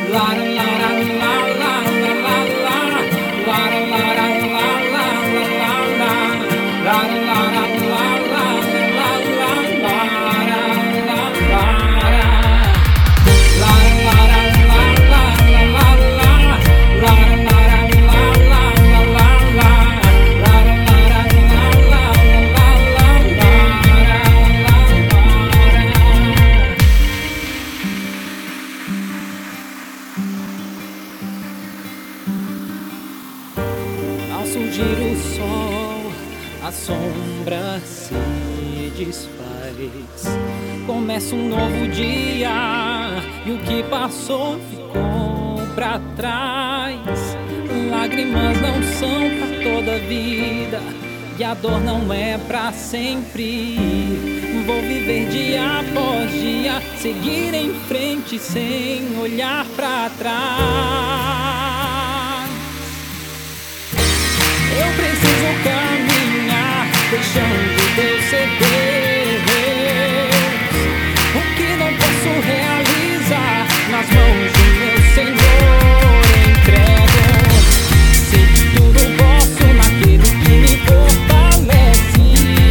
Ao surgir o sol, a sombra se desfaz. Começa um novo dia e o que passou ficou pra trás. Lágrimas não são pra toda a vida e a dor não é pra sempre. Vou viver dia após dia, seguir em frente sem olhar pra trás. Eu preciso caminhar, deixando Deus ser Deus. O que não posso realizar, nas mãos do meu Senhor entrego. Sei que tudo posso naquele que me fortalece.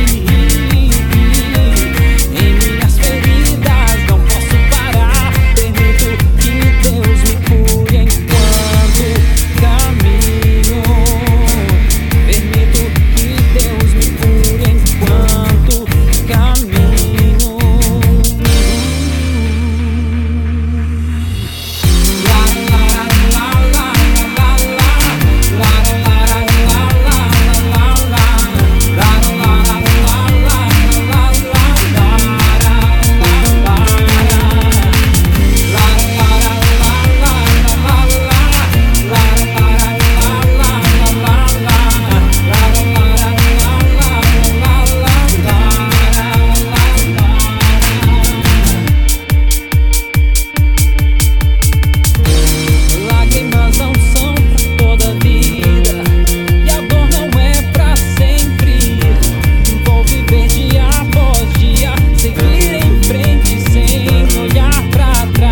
Em minhas feridas não posso parar. Permito que Deus me cure enquanto caminho. Permito que Deus me cure enquanto caminho. Lágrimas não são pra toda a vida e a dor não é pra sempre. Vou viver dia após dia, seguir em frente sem olhar pra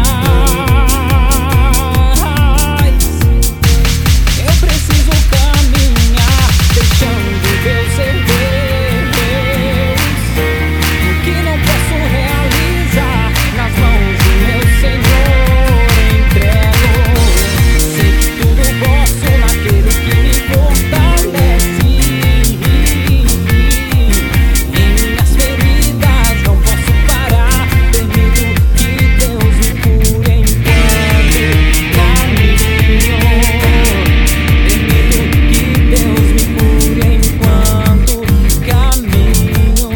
trás. Eu preciso caminhar, deixando Deus ser Deus. O que não posso realizar, nas mãos do meu Senhor entrego. Sei que tudo posso naquele que me fortalece. Em minhas feridas não posso parar. Permito que Deus me cure enquanto caminho. Permito que Deus me cure enquanto caminho.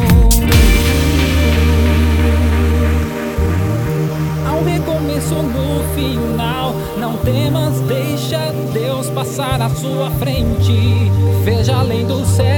Ao recomeço no final, não temas, deixa Deus passar à sua frente. Veja além do céu